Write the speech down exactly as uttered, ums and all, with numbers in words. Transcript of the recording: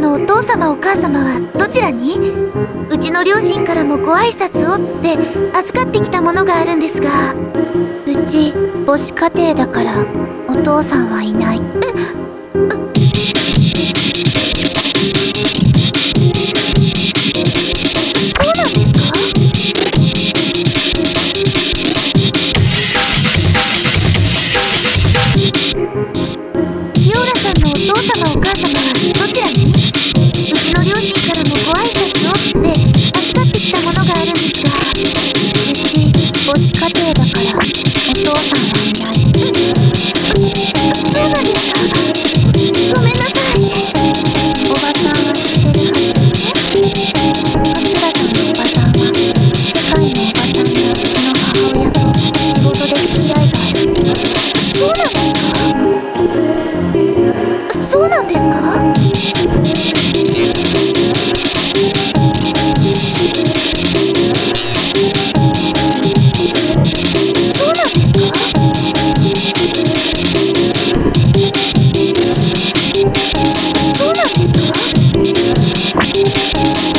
のお父様お母様はどちらに？うちの両親からもご挨拶をって預かってきたものがあるんですが。うち母子家庭だからお父さんはいない。えそうなんですか？清原さんのお父様お母様はどちらに？うちの両親からもご挨拶をって預かってきたものがあるんですが。うち母子家庭だからお父さんはいない。そうなんですか？ごめんなさい。おばさんは知ってるはず。桂さんのおばさんは世界のおばさんやうちの母親と仕事で付き合いがある。そうなんですか？そうなんですか？そうなんですか？そうなんですか？